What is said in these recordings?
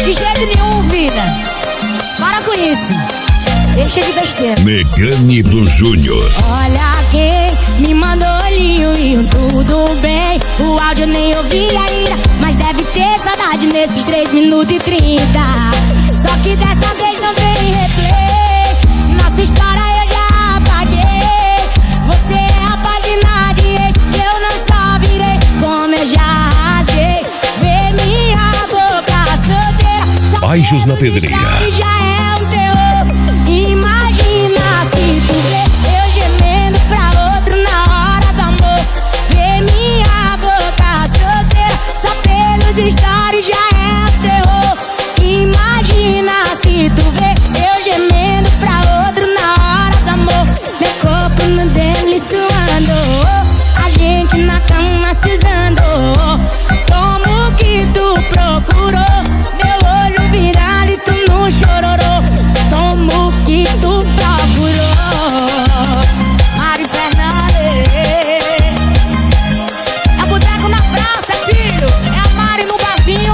De jeito nenhum, vida. Para com isso. Deixa de besteira. Megane do Júnior. Olha quem me mandou olhinho e tudo bem. O áudio nem ouvi ainda, mas deve ter saudade nesses 3 minutos e 30. Só que dessa vez não tem replay. Nossa história eu já apaguei. Você é a página de ex que eu não só virei, como eu já rasguei. Vê minha boca solteira. Baixos na Pedreira. Já é um terror. Imagina se tu vê eu gemendo pra outro na hora do amor. Vê minha boca solteira, só pelos stories já é um terror. Imagina se tu vê eu gemendo pra outro na hora do amor. Meu corpo no dele suando, a gente na cama se usando. Como que tu procurou meu olho virado e tu não chororou? Como que tu procurou? Mari Fernandes. É boteco na praça, filho. É a Mari no barzinho.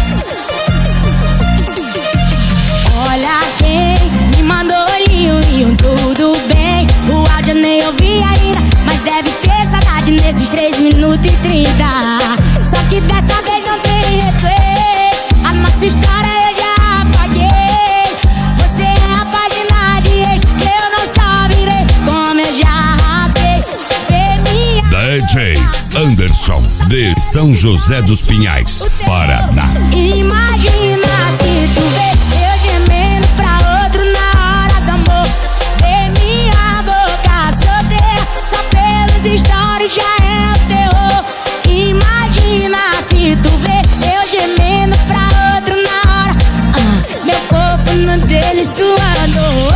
Olha quem me mandou olhinho e tudo bem. O áudio nem ouvi ainda, mas deve ter saudade nesses 3 minutos e 30. Só que dessa vez não tem replay. A nossa história eu já apaguei. Você é a página de ex que eu não só virei, como eu já rasguei. Vê minha DJ Anderson de São José dos Pinhais, Paraná. Imagina se tu vê eu gemendo pra outro na hora do amor. Vê minha boca solteira, só pelos stories já é o terror. Imagina se tu vê eu gemendo pra outro na hora. Meu corpo no dele suando.